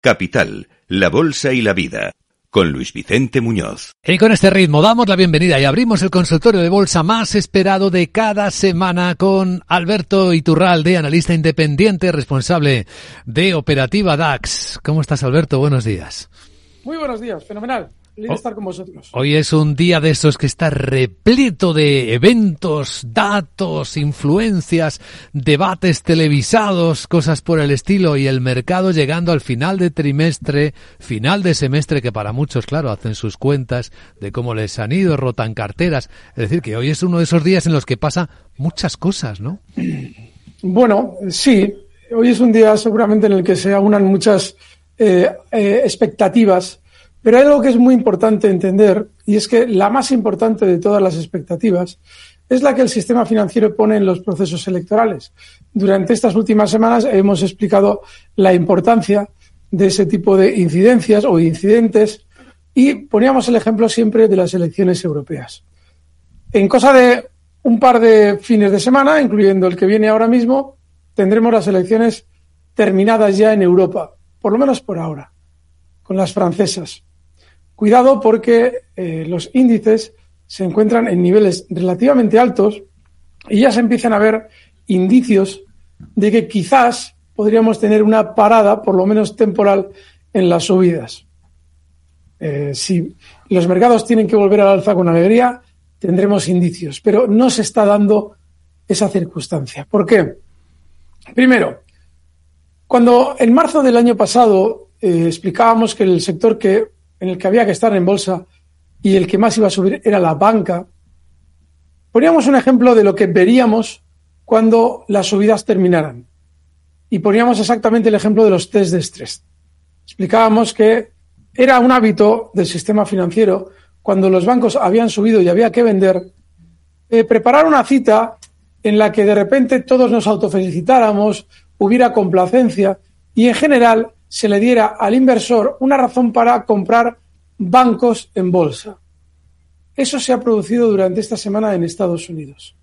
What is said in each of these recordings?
Capital, la bolsa y la vida, con Luis Vicente Muñoz. Y con este ritmo damos la bienvenida y abrimos el consultorio de bolsa más esperado de cada semana con Alberto Iturralde, analista independiente, responsable de Operativa DAX. ¿Cómo estás, Alberto? Buenos días. Muy buenos días, fenomenal. Feliz de estar con vosotros. Hoy es un día de esos que está repleto de eventos, datos, influencias, debates televisados, cosas por el estilo, y el mercado llegando al final de trimestre, final de semestre, que para muchos, claro, hacen sus cuentas de cómo les han ido, rotan carteras. Es decir, que hoy es uno de esos días en los que pasa muchas cosas, ¿no? Bueno, sí. Hoy es un día seguramente en el que se aunan muchas expectativas. Pero hay algo que es muy importante entender, y es que la más importante de todas las expectativas es la que el sistema financiero pone en los procesos electorales. Durante estas últimas semanas hemos explicado la importancia de ese tipo de incidencias o incidentes y poníamos el ejemplo siempre de las elecciones europeas. En cosa de un par de fines de semana, incluyendo el que viene ahora mismo, tendremos las elecciones terminadas ya en Europa, por lo menos por ahora, con las francesas. Cuidado porque los índices se encuentran en niveles relativamente altos y ya se empiezan a ver indicios de que quizás podríamos tener una parada, por lo menos temporal, en las subidas. Si los mercados tienen que volver al alza con alegría, tendremos indicios, pero no se está dando esa circunstancia. ¿Por qué? Primero, cuando en marzo del año pasado explicábamos que el sector en el que había que estar en bolsa y el que más iba a subir era la banca, poníamos un ejemplo de lo que veríamos cuando las subidas terminaran. Y poníamos exactamente el ejemplo de los test de estrés. Explicábamos que era un hábito del sistema financiero, cuando los bancos habían subido y había que vender, preparar una cita en la que de repente todos nos autofelicitáramos, hubiera complacencia y en general se le diera al inversor una razón para comprar bancos en bolsa. Eso se ha producido durante esta semana en Estados Unidos.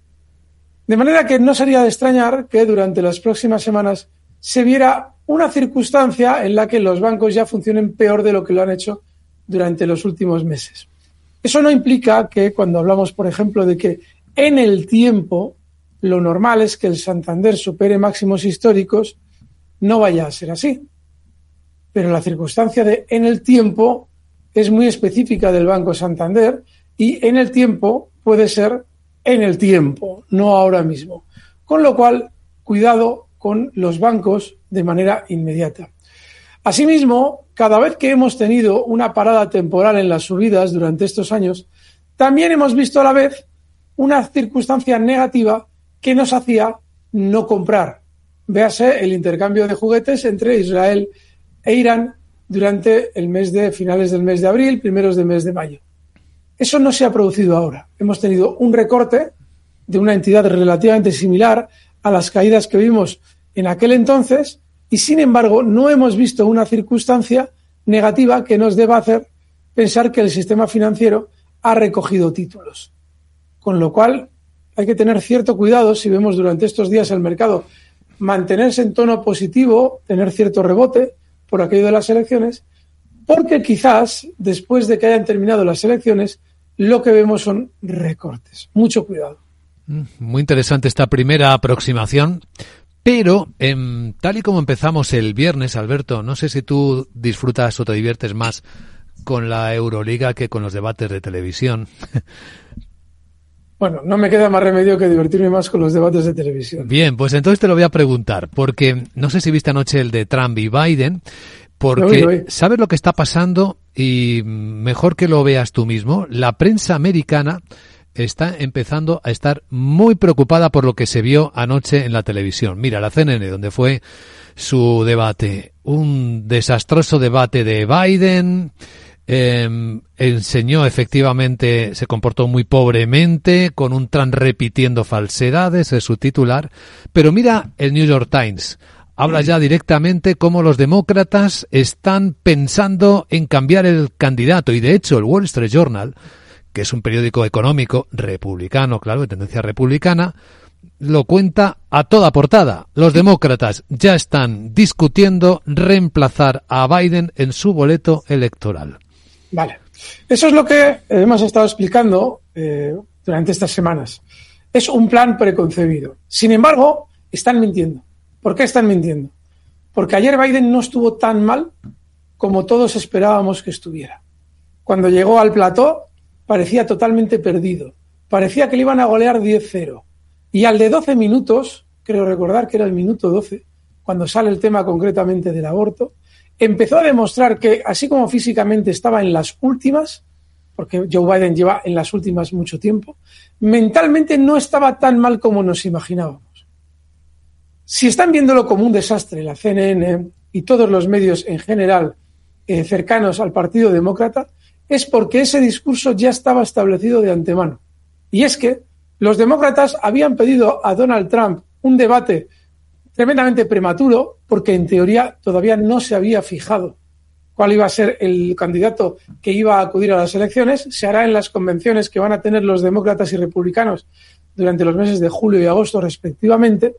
De manera que no sería de extrañar que durante las próximas semanas se viera una circunstancia en la que los bancos ya funcionen peor de lo que lo han hecho durante los últimos meses. Eso no implica que cuando hablamos, por ejemplo, de que en el tiempo lo normal es que el Santander supere máximos históricos, no vaya a ser así. Pero la circunstancia de en el tiempo es muy específica del Banco Santander y en el tiempo puede ser en el tiempo, no ahora mismo. Con lo cual, cuidado con los bancos de manera inmediata. Asimismo, cada vez que hemos tenido una parada temporal en las subidas durante estos años, también hemos visto a la vez una circunstancia negativa que nos hacía no comprar. Véase el intercambio de juguetes entre Israel e Irán durante finales del mes de abril, primeros del mes de mayo. Eso no se ha producido ahora. Hemos tenido un recorte de una entidad relativamente similar a las caídas que vimos en aquel entonces y, sin embargo, no hemos visto una circunstancia negativa que nos deba hacer pensar que el sistema financiero ha recogido títulos. Con lo cual, hay que tener cierto cuidado si vemos durante estos días el mercado mantenerse en tono positivo, tener cierto rebote por aquello de las elecciones, porque quizás después de que hayan terminado las elecciones lo que vemos son recortes. Mucho cuidado. Muy interesante esta primera aproximación, pero tal y como empezamos el viernes, Alberto, no sé si tú disfrutas o te diviertes más con la Euroliga que con los debates de televisión. Bueno, no me queda más remedio que divertirme más con los debates de televisión. Bien, pues entonces te lo voy a preguntar, porque no sé si viste anoche el de Trump y Biden, porque sabes lo que está pasando y mejor que lo veas tú mismo. La prensa americana está empezando a estar muy preocupada por lo que se vio anoche en la televisión. Mira, la CNN, donde fue su debate, un desastroso debate de Biden. Enseñó efectivamente, se comportó muy pobremente, con un Trump repitiendo falsedades, es su titular, pero mira el New York Times, habla ya directamente cómo los demócratas están pensando en cambiar el candidato, y de hecho el Wall Street Journal, que es un periódico económico republicano, claro, de tendencia republicana, lo cuenta a toda portada. Los demócratas ya están discutiendo reemplazar a Biden en su boleto electoral. Vale. Eso es lo que hemos estado explicando durante estas semanas. Es un plan preconcebido. Sin embargo, están mintiendo. ¿Por qué están mintiendo? Porque ayer Biden no estuvo tan mal como todos esperábamos que estuviera. Cuando llegó al plató, parecía totalmente perdido. Parecía que le iban a golear 10-0. Y al de 12 minutos, creo recordar que era el minuto 12, cuando sale el tema concretamente del aborto, empezó a demostrar que, así como físicamente estaba en las últimas, porque Joe Biden lleva en las últimas mucho tiempo, mentalmente no estaba tan mal como nos imaginábamos. Si están viéndolo como un desastre, la CNN y todos los medios en general cercanos al Partido Demócrata, es porque ese discurso ya estaba establecido de antemano. Y es que los demócratas habían pedido a Donald Trump un debate tremendamente prematuro porque en teoría todavía no se había fijado cuál iba a ser el candidato que iba a acudir a las elecciones. Se hará en las convenciones que van a tener los demócratas y republicanos durante los meses de julio y agosto respectivamente.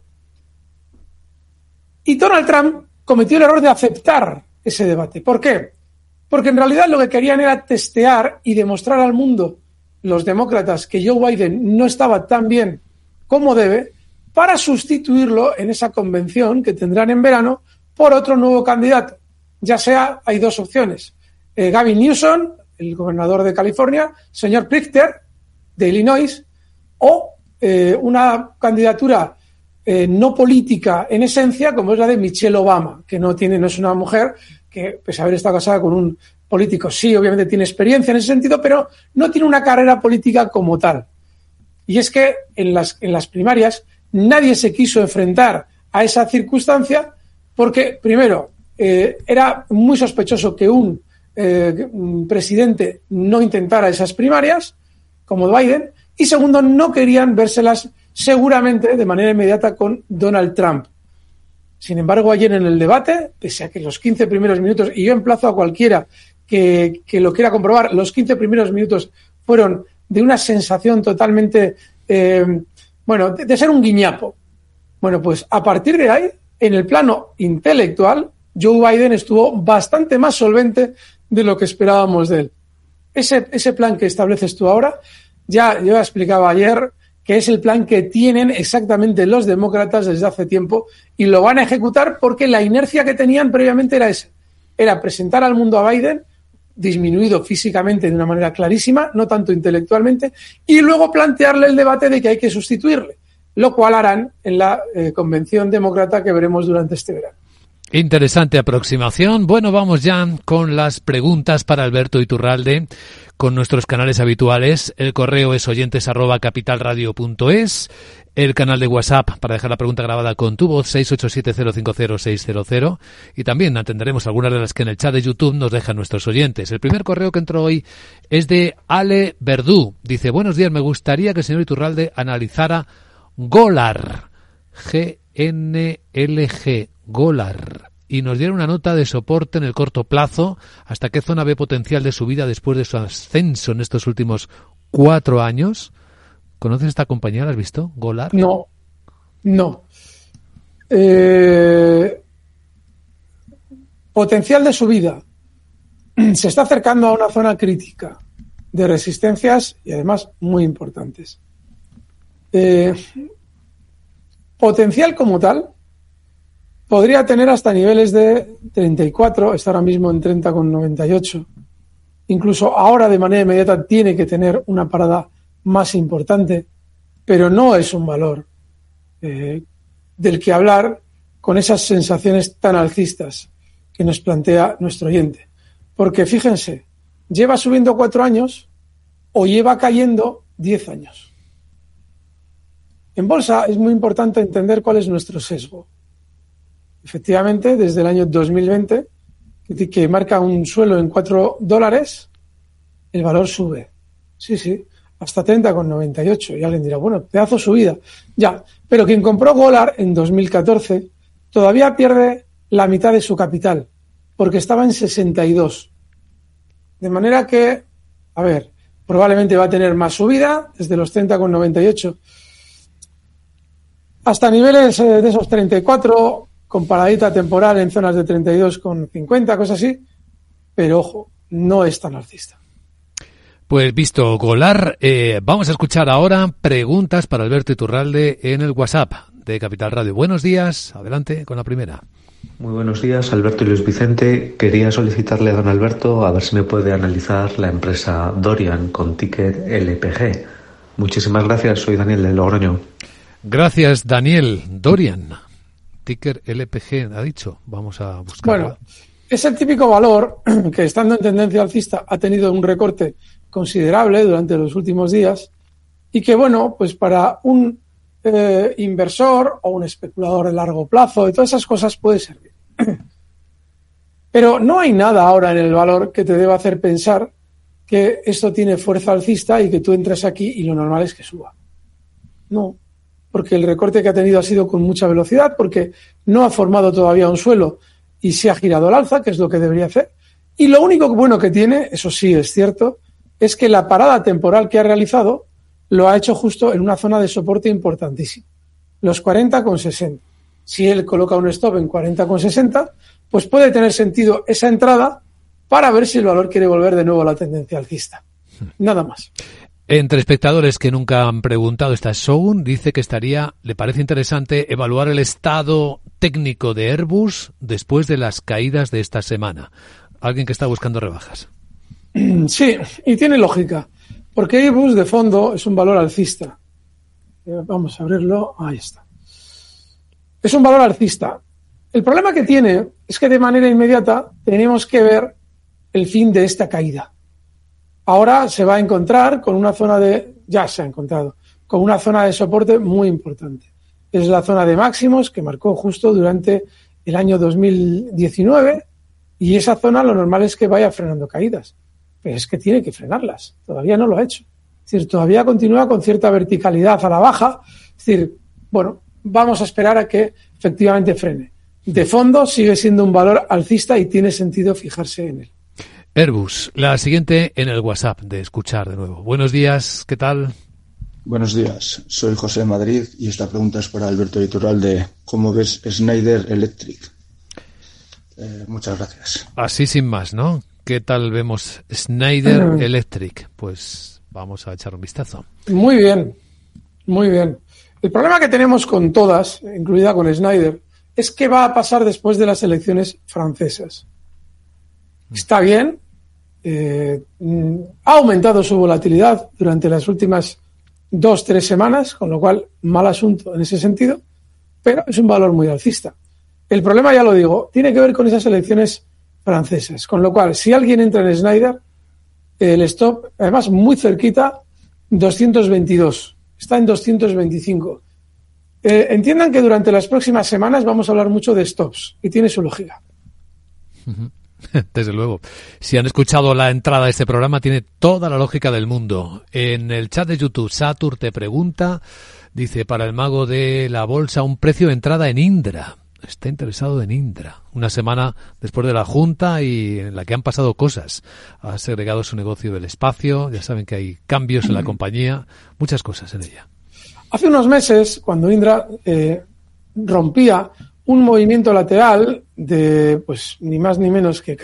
Y Donald Trump cometió el error de aceptar ese debate. ¿Por qué? Porque en realidad lo que querían era testear y demostrar al mundo los demócratas que Joe Biden no estaba tan bien como debe, para sustituirlo en esa convención que tendrán en verano por otro nuevo candidato. Ya sea, hay dos opciones. Gavin Newsom, el gobernador de California, señor Pritzker, de Illinois, o una candidatura no política en esencia, como es la de Michelle Obama, que no es una mujer que, pese a haber estado casada con un político, sí, obviamente tiene experiencia en ese sentido, pero no tiene una carrera política como tal. Y es que en las primarias nadie se quiso enfrentar a esa circunstancia porque, primero, era muy sospechoso que un presidente no intentara esas primarias, como Biden, y segundo, no querían vérselas seguramente de manera inmediata con Donald Trump. Sin embargo, ayer en el debate, pese a que los 15 primeros minutos, y yo emplazo a cualquiera que lo quiera comprobar, los 15 primeros minutos fueron de una sensación totalmente, de ser un guiñapo. Bueno, pues a partir de ahí, en el plano intelectual, Joe Biden estuvo bastante más solvente de lo que esperábamos de él. Ese plan que estableces tú ahora, yo explicaba ayer que es el plan que tienen exactamente los demócratas desde hace tiempo y lo van a ejecutar porque la inercia que tenían previamente era esa. Era presentar al mundo a Biden disminuido físicamente de una manera clarísima, no tanto intelectualmente, y luego plantearle el debate de que hay que sustituirle, lo cual harán en la convención demócrata que veremos durante este verano. Interesante aproximación. Bueno, vamos ya con las preguntas para Alberto Iturralde, con nuestros canales habituales. El correo es oyentes@capitalradio.es, el canal de WhatsApp para dejar la pregunta grabada con tu voz, 687-050-600, y también atenderemos algunas de las que en el chat de YouTube nos dejan nuestros oyentes. El primer correo que entró hoy es de Ale Verdú. Dice: buenos días, me gustaría que el señor Iturralde analizara Golar, GNLG, Golar, y nos diera una nota de soporte en el corto plazo, hasta qué zona ve potencial de subida después de su ascenso en estos últimos 4 años. ¿Conoces esta compañía? ¿La has visto? Golar. No. Potencial de subida. Se está acercando a una zona crítica de resistencias y además muy importantes. Potencial como tal podría tener hasta niveles de 34, está ahora mismo en 30,98. Incluso ahora de manera inmediata tiene que tener una parada más importante, pero no es un valor del que hablar con esas sensaciones tan alcistas que nos plantea nuestro oyente. Porque fíjense, lleva subiendo 4 años o lleva cayendo 10 años. En bolsa es muy importante entender cuál es nuestro sesgo. Efectivamente, desde el año 2020, que marca un suelo en $4, el valor sube. Sí, hasta 30,98. Y alguien dirá, bueno, pedazo subida. Ya, pero quien compró Golar en 2014 todavía pierde la mitad de su capital, porque estaba en 62. De manera que, probablemente va a tener más subida desde los 30,98. hasta niveles de esos 34, con paradita temporal en zonas de 32,50, cosas así, pero ojo, no es tan alcista. Pues visto Golar, vamos a escuchar ahora preguntas para Alberto Iturralde en el WhatsApp de Capital Radio. Buenos días, adelante con la primera. Muy buenos días, Alberto y Luis Vicente. Quería solicitarle a don Alberto a ver si me puede analizar la empresa Dorian con ticker LPG. Muchísimas gracias, soy Daniel de Logroño. Gracias, Daniel. Dorian, ticker LPG, ha dicho. Vamos a buscarlo. Bueno, es el típico valor que, estando en tendencia alcista, ha tenido un recorte considerable durante los últimos días y que, bueno, pues para un inversor o un especulador de largo plazo y todas esas cosas puede servir. Pero no hay nada ahora en el valor que te deba hacer pensar que esto tiene fuerza alcista y que tú entres aquí y lo normal es que suba. No, porque el recorte que ha tenido ha sido con mucha velocidad, porque no ha formado todavía un suelo y se ha girado al alza, que es lo que debería hacer. Y lo único bueno que tiene, eso sí es cierto, es que la parada temporal que ha realizado lo ha hecho justo en una zona de soporte importantísima, los 40,60. Si él coloca un stop en 40,60, pues puede tener sentido esa entrada para ver si el valor quiere volver de nuevo a la tendencia alcista. Nada más. Entre espectadores que nunca han preguntado, está Soun, dice que le parece interesante evaluar el estado técnico de Airbus después de las caídas de esta semana. Alguien que está buscando rebajas. Sí, y tiene lógica, porque Airbus de fondo es un valor alcista. Vamos a abrirlo, ahí está. Es un valor alcista. El problema que tiene es que de manera inmediata tenemos que ver el fin de esta caída. Ahora se va a encontrar con una zona con una zona de soporte muy importante. Es la zona de máximos que marcó justo durante el año 2019 y esa zona lo normal es que vaya frenando caídas. Pero es que tiene que frenarlas. Todavía no lo ha hecho. Es decir, todavía continúa con cierta verticalidad a la baja. Es decir, bueno, vamos a esperar a que efectivamente frene. De fondo sigue siendo un valor alcista y tiene sentido fijarse en él. Airbus, la siguiente en el WhatsApp de escuchar de nuevo. Buenos días, ¿qué tal? Buenos días, soy José de Madrid y esta pregunta es para Alberto Iturralde. ¿Cómo ves Schneider Electric? Muchas gracias. Así sin más, ¿no? ¿Qué tal vemos Schneider Electric? Pues vamos a echar un vistazo. Muy bien, muy bien. El problema que tenemos con todas, incluida con Schneider, es qué va a pasar después de las elecciones francesas. Está bien, ha aumentado su volatilidad durante las últimas 2-3 semanas, con lo cual mal asunto en ese sentido, pero es un valor muy alcista. El problema, ya lo digo, tiene que ver con esas elecciones francesas, con lo cual si alguien entra en Schneider, el stop, además muy cerquita, 222, está en 225. Entiendan que durante las próximas semanas vamos a hablar mucho de stops y tiene su lógica. Desde luego. Si han escuchado la entrada de este programa, tiene toda la lógica del mundo. En el chat de YouTube, Satur te pregunta, dice, para el mago de la bolsa, un precio de entrada en Indra. Está interesado en Indra. Una semana después de la Junta y en la que han pasado cosas. Ha segregado su negocio del espacio, ya saben que hay cambios en la compañía, muchas cosas en ella. Hace unos meses, cuando Indra rompía un movimiento lateral de, pues, ni más ni menos que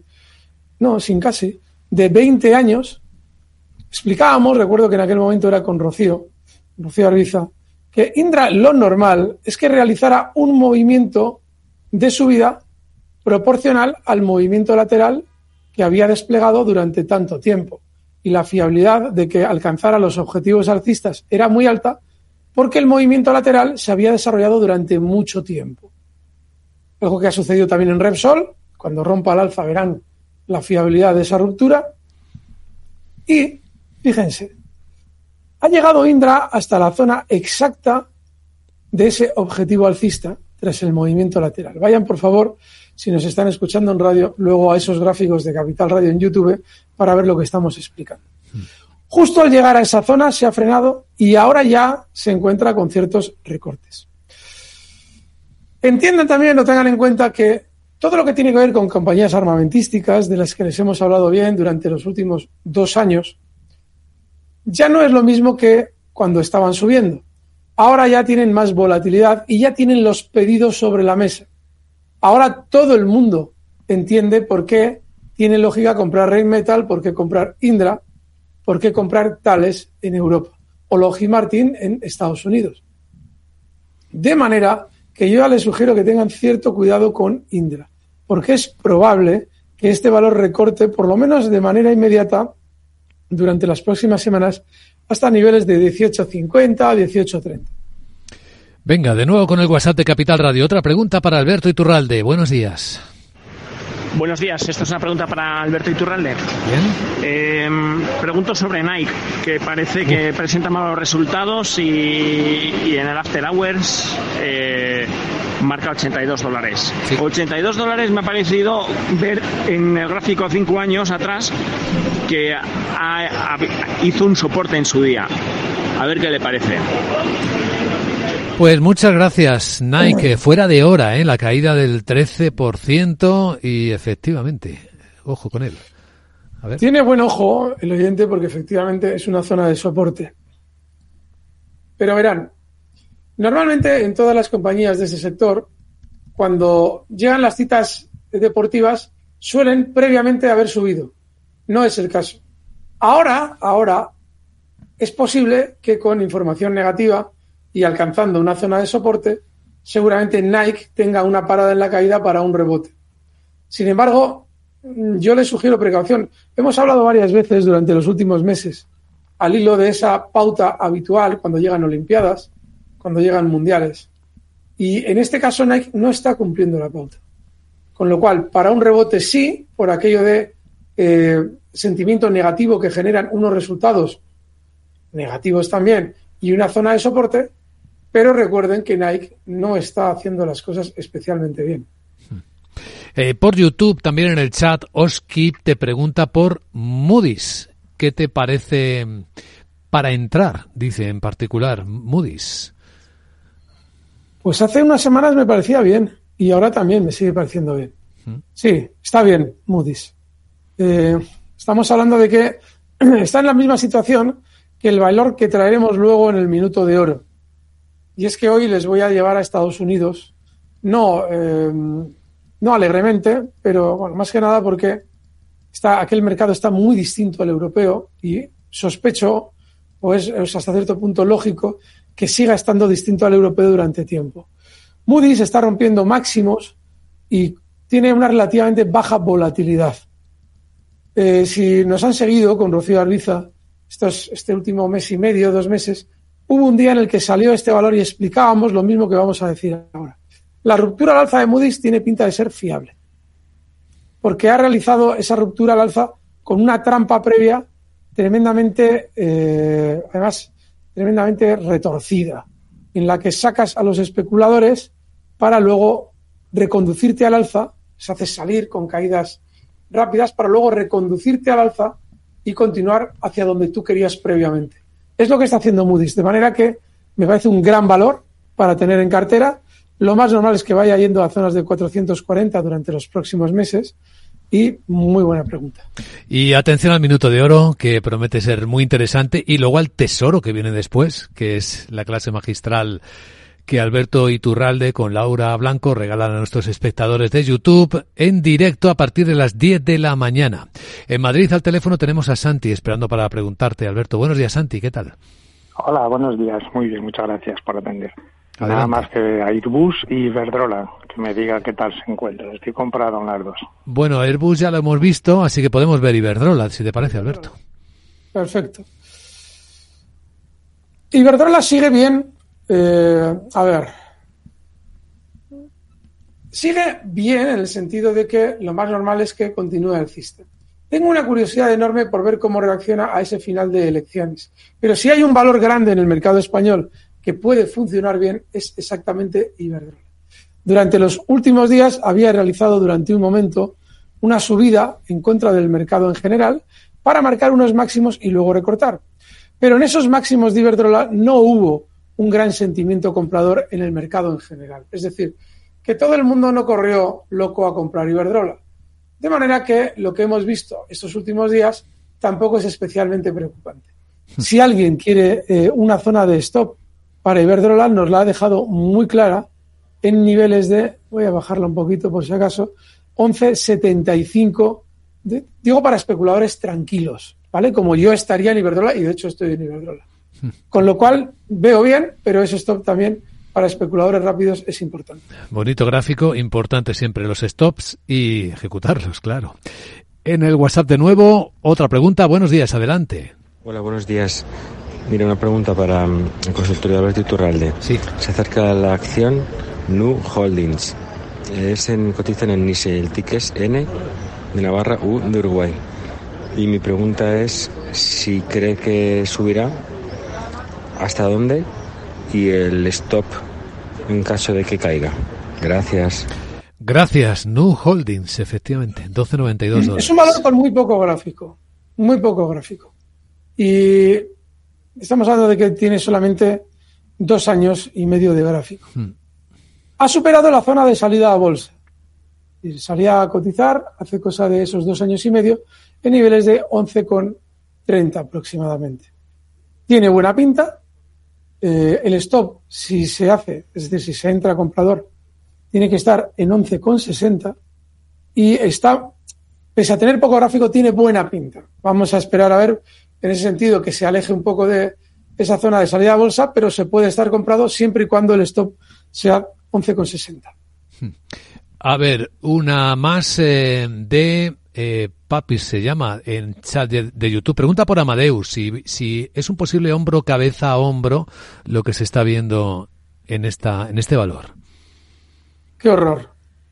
de 20 años, explicábamos, recuerdo que en aquel momento era con Rocío Arbiza, que Indra lo normal es que realizara un movimiento de subida proporcional al movimiento lateral que había desplegado durante tanto tiempo. Y la fiabilidad de que alcanzara los objetivos alcistas era muy alta porque el movimiento lateral se había desarrollado durante mucho tiempo. Algo que ha sucedido también en Repsol, cuando rompa al alza verán la fiabilidad de esa ruptura. Y, fíjense, ha llegado Indra hasta la zona exacta de ese objetivo alcista tras el movimiento lateral. Vayan, por favor, si nos están escuchando en radio, luego a esos gráficos de Capital Radio en YouTube para ver lo que estamos explicando. Justo al llegar a esa zona se ha frenado y ahora ya se encuentra con ciertos recortes. Entiendan también o tengan en cuenta que todo lo que tiene que ver con compañías armamentísticas, de las que les hemos hablado bien durante los últimos 2 años, ya no es lo mismo que cuando estaban subiendo. ahora ya tienen más volatilidad y ya tienen los pedidos sobre la mesa. Ahora todo el mundo entiende por qué tiene lógica comprar Rheinmetall, por qué comprar Indra, por qué comprar Thales en Europa o Lockheed Martin en Estados Unidos. De manera que yo ya les sugiero que tengan cierto cuidado con Indra, porque es probable que este valor recorte, por lo menos de manera inmediata, durante las próximas semanas, hasta niveles de 18.50 a 18.30. Venga, de nuevo con el WhatsApp de Capital Radio. Otra pregunta para Alberto Iturralde. Buenos días. Buenos días, esta es una pregunta para Alberto Iturralde. Bien. Pregunto sobre Nike, que parece que presenta malos resultados y en el After Hours marca $82. Sí. $82 me ha parecido ver en el gráfico 5 años atrás que hizo un soporte en su día. A ver qué le parece. Pues muchas gracias, Nike. Fuera de hora, la caída del 13% y efectivamente, ojo con él. A ver. Tiene buen ojo el oyente porque efectivamente es una zona de soporte. Pero verán, normalmente en todas las compañías de ese sector, cuando llegan las citas deportivas, suelen previamente haber subido. No es el caso. Ahora es posible que con información negativa y alcanzando una zona de soporte, seguramente Nike tenga una parada en la caída para un rebote. Sin embargo, yo les sugiero precaución. Hemos hablado varias veces durante los últimos meses, al hilo de esa pauta habitual cuando llegan Olimpiadas, cuando llegan Mundiales. Y en este caso Nike no está cumpliendo la pauta. Con lo cual, para un rebote sí, por aquello de sentimiento negativo que generan unos resultados negativos también y una zona de soporte, pero recuerden que Nike no está haciendo las cosas especialmente bien. Por YouTube, también en el chat, Oskip te pregunta por Moody's. ¿Qué te parece para entrar? Dice en particular Moody's. Pues hace unas semanas me parecía bien y ahora también me sigue pareciendo bien. Sí, está bien Moody's. Estamos hablando de que está en la misma situación que el valor que traeremos luego en el minuto de oro. Y es que hoy les voy a llevar a Estados Unidos, no alegremente, pero bueno, más que nada porque aquel mercado está muy distinto al europeo y sospecho, o es hasta cierto punto lógico, que siga estando distinto al europeo durante tiempo. Moody's está rompiendo máximos y tiene una relativamente baja volatilidad. Si nos han seguido con Rocío Arbiza este último mes y medio, 2 meses, hubo un día en el que salió este valor y explicábamos lo mismo que vamos a decir ahora. La ruptura al alza de Moody's tiene pinta de ser fiable, porque ha realizado esa ruptura al alza con una trampa previa tremendamente retorcida, en la que sacas a los especuladores para luego reconducirte al alza, se hace salir con caídas rápidas para luego reconducirte al alza y continuar hacia donde tú querías previamente. Es lo que está haciendo Moody's, de manera que me parece un gran valor para tener en cartera. Lo más normal es que vaya yendo a zonas de 440 durante los próximos meses y muy buena pregunta. Y atención al minuto de oro, que promete ser muy interesante, y luego al tesoro que viene después, que es la clase magistral que Alberto Iturralde con Laura Blanco regalan a nuestros espectadores de YouTube en directo a partir de las 10 de la mañana. En Madrid al teléfono tenemos a Santi esperando para preguntarte. Alberto, buenos días, Santi, ¿qué tal? Hola, buenos días, muy bien, muchas gracias por atender. Adelante. Nada más que Airbus y Iberdrola, que me diga qué tal se encuentran. Estoy comprado en las dos. Bueno, Airbus ya lo hemos visto, así que podemos ver Iberdrola, si te parece, Alberto. Perfecto. Iberdrola sigue bien. Sigue bien en el sentido de que lo más normal es que continúe alcista. Tengo una curiosidad enorme por ver cómo reacciona a ese final de elecciones. Pero si hay un valor grande en el mercado español que puede funcionar bien, es exactamente Iberdrola. Durante los últimos días había realizado durante un momento una subida en contra del mercado en general para marcar unos máximos y luego recortar. Pero en esos máximos de Iberdrola no hubo un gran sentimiento comprador en el mercado en general. Es decir, que todo el mundo no corrió loco a comprar Iberdrola. De manera que lo que hemos visto estos últimos días tampoco es especialmente preocupante. Si alguien quiere una zona de stop para Iberdrola nos la ha dejado muy clara en niveles de, voy a bajarla un poquito por si acaso, 11,75, digo para especuladores tranquilos, ¿vale? Como yo estaría en Iberdrola, y de hecho estoy en Iberdrola. Con lo cual veo bien, pero ese stop también para especuladores rápidos es importante. Bonito gráfico, importante siempre los stops y ejecutarlos, claro. En el WhatsApp de nuevo, otra pregunta. Buenos días, adelante. Hola, buenos días. Mira, una pregunta para el consultorio de Alberto Iturralde. Sí. Se acerca la acción Nu Holdings. Cotizan en NISE, el ticket es N de Navarra, U de Uruguay. Y mi pregunta es si cree que subirá, hasta dónde y el stop en caso de que caiga. Gracias. Gracias, Nu Holdings, efectivamente, $12.92. Es un valor con muy poco gráfico. Y estamos hablando de que tiene solamente 2 años y medio de gráfico. Ha superado la zona de salida a bolsa. Y salía a cotizar hace cosa de esos 2 años y medio en niveles de 11,30 aproximadamente. Tiene buena pinta. El stop, si se hace, es decir, si se entra comprador, tiene que estar en 11,60 y está, pese a tener poco gráfico, tiene buena pinta. Vamos a esperar a ver, en ese sentido, que se aleje un poco de esa zona de salida a bolsa, pero se puede estar comprado siempre y cuando el stop sea 11,60. A ver, una más de Papis se llama en chat de YouTube. Pregunta por Amadeus si es un posible hombro, cabeza a hombro lo que se está viendo en este valor. ¡Qué horror!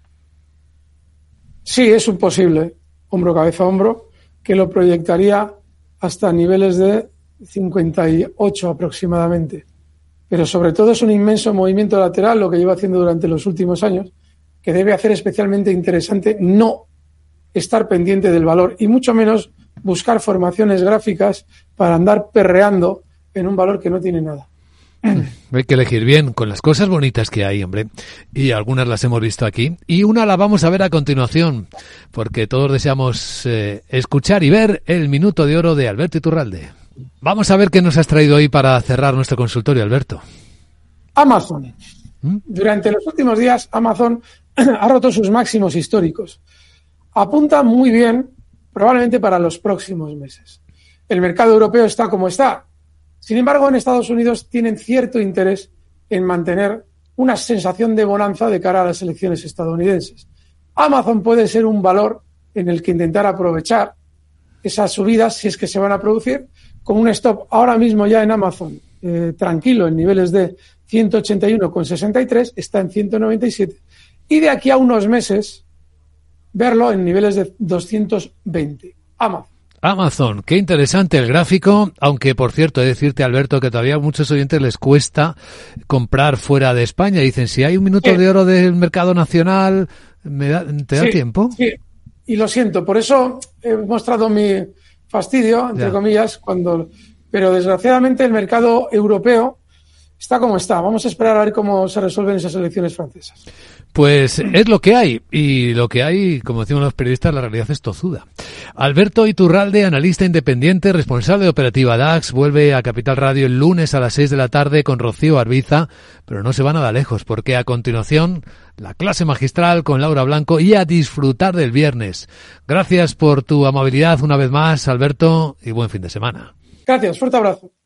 Sí, es un posible hombro, cabeza a hombro que lo proyectaría hasta niveles de 58 aproximadamente. Pero sobre todo es un inmenso movimiento lateral lo que lleva haciendo durante los últimos años, que debe hacer especialmente interesante no estar pendiente del valor y mucho menos buscar formaciones gráficas para andar perreando en un valor que no tiene nada. Hay que elegir bien con las cosas bonitas que hay, hombre, y algunas las hemos visto aquí y una la vamos a ver a continuación porque todos deseamos escuchar y ver el Minuto de Oro de Alberto Iturralde. Vamos a ver qué nos has traído hoy para cerrar nuestro consultorio, Alberto. Amazon. Durante los últimos días Amazon ha roto sus máximos históricos. Apunta muy bien, probablemente para los próximos meses. El mercado europeo está como está. Sin embargo, en Estados Unidos tienen cierto interés en mantener una sensación de bonanza de cara a las elecciones estadounidenses. Amazon puede ser un valor en el que intentar aprovechar esas subidas, si es que se van a producir, con un stop ahora mismo ya en Amazon, tranquilo, en niveles de 181,63, está en 197, y de aquí a unos meses verlo en niveles de 220. Amazon, qué interesante el gráfico, aunque por cierto he de decirte, Alberto, que todavía a muchos oyentes les cuesta comprar fuera de España. Dicen, si hay un minuto de oro del mercado nacional, ¿te da tiempo? Sí, y lo siento, por eso he mostrado mi fastidio, entre comillas, pero desgraciadamente el mercado europeo está como está. Vamos a esperar a ver cómo se resuelven esas elecciones francesas. Pues es lo que hay, y lo que hay, como decimos los periodistas, la realidad es tozuda. Alberto Iturralde, analista independiente, responsable de operativa DAX, vuelve a Capital Radio el lunes a las 6 de la tarde con Rocío Arbiza, pero no se va nada lejos, porque a continuación la clase magistral con Laura Blanco y a disfrutar del viernes. Gracias por tu amabilidad una vez más, Alberto, y buen fin de semana. Gracias, fuerte abrazo.